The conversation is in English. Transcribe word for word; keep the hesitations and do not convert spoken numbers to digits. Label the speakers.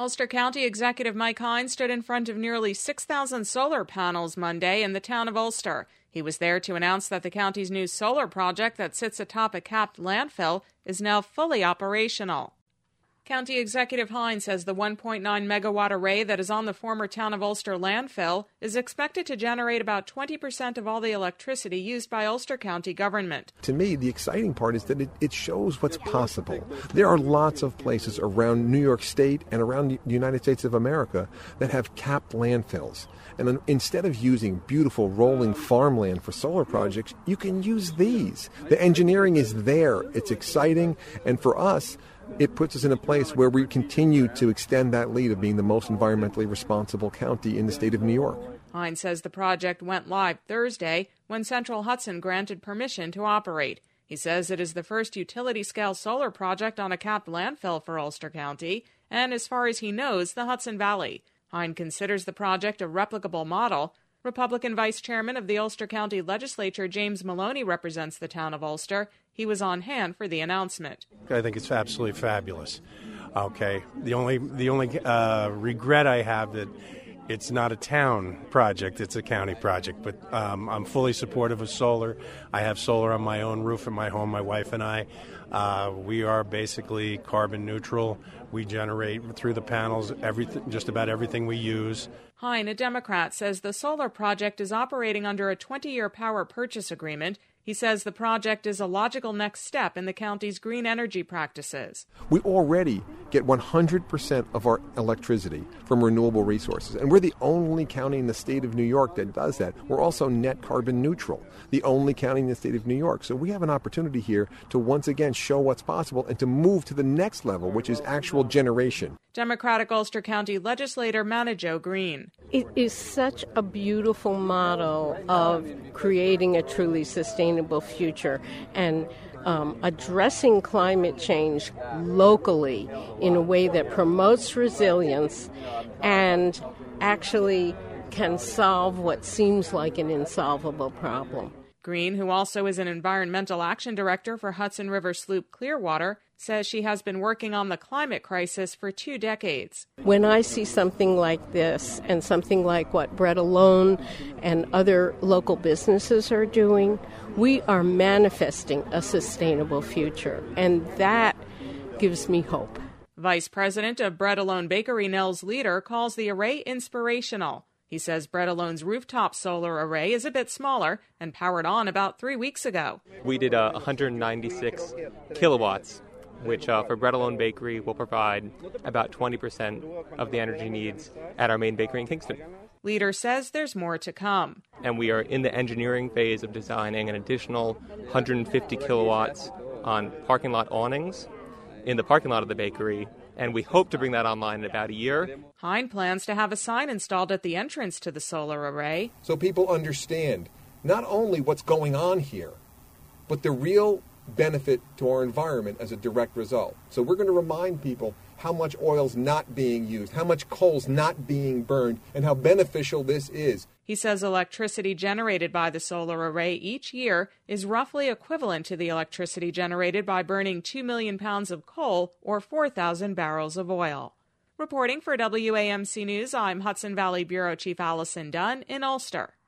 Speaker 1: Ulster County Executive Mike Hines stood in front of nearly six thousand solar panels Monday in the town of Ulster. He was there to announce that the county's new solar project that sits atop a capped landfill is now fully operational. County Executive Hines says the one point nine megawatt array that is on the former town of Ulster landfill is expected to generate about twenty percent of all the electricity used by Ulster County government.
Speaker 2: To me, the exciting part is that it, it shows what's possible. There are lots of places around New York State and around the United States of America that have capped landfills. And instead of using beautiful rolling farmland for solar projects, you can use these. The engineering is there. It's exciting. And for us, it puts us in a place where we continue to extend that lead of being the most environmentally responsible county in the state of New York.
Speaker 1: Hines says the project went live Thursday when Central Hudson granted permission to operate. He says it is the first utility-scale solar project on a capped landfill for Ulster County, and as far as he knows, the Hudson Valley. Hines considers the project a replicable model. Republican Vice Chairman of the Ulster County Legislature, James Maloney, represents the town of Ulster. He was on hand for the announcement.
Speaker 3: I think it's absolutely fabulous. Okay, the only the only uh, regret I have that it's not a town project, it's a county project. But um, I'm fully supportive of solar. I have solar on my own roof in my home, my wife and I. Uh, we are basically carbon neutral. We generate through the panels everything, just about everything we use.
Speaker 1: Hine, a Democrat, says the solar project is operating under a twenty-year power purchase agreement. He says the project is a logical next step in the county's green energy practices.
Speaker 2: We already get one hundred percent of our electricity from renewable resources, and we're the only county in the state of New York that does that. We're also net carbon neutral, the only county in the state of New York. So we have an opportunity here to once again show what's possible and to move to the next level, which is actual generation.
Speaker 1: Democratic Ulster County legislator Manna Jo Green.
Speaker 4: It is such a beautiful model of creating a truly sustainable future and um, addressing climate change locally in a way that promotes resilience and actually can solve what seems like an insolvable problem.
Speaker 1: Green, who also is an environmental action director for Hudson River Sloop Clearwater, says she has been working on the climate crisis for two decades.
Speaker 4: When I see something like this and something like what Bread Alone and other local businesses are doing, we are manifesting a sustainable future, and that gives me hope.
Speaker 1: Vice President of Bread Alone Bakery, Nels Leader, calls the array inspirational. He says Bread Alone's rooftop solar array is a bit smaller and powered on about three weeks ago.
Speaker 5: We did uh, one hundred ninety-six kilowatts, which uh, for Bread Alone Bakery will provide about twenty percent of the energy needs at our main bakery in Kingston.
Speaker 1: Leader says there's more to come.
Speaker 5: And we are in the engineering phase of designing an additional one hundred fifty kilowatts on parking lot awnings in the parking lot of the bakery, and we hope to bring that online in about a year.
Speaker 1: Hine plans to have a sign installed at the entrance to the solar array,
Speaker 2: so people understand not only what's going on here, but the real benefit to our environment as a direct result. So we're going to remind people how much oil's not being used, how much coal's not being burned, and how beneficial this is.
Speaker 1: He says electricity generated by the solar array each year is roughly equivalent to the electricity generated by burning two million pounds of coal or four thousand barrels of oil. Reporting for W A M C News, I'm Hudson Valley Bureau Chief Allison Dunn in Ulster.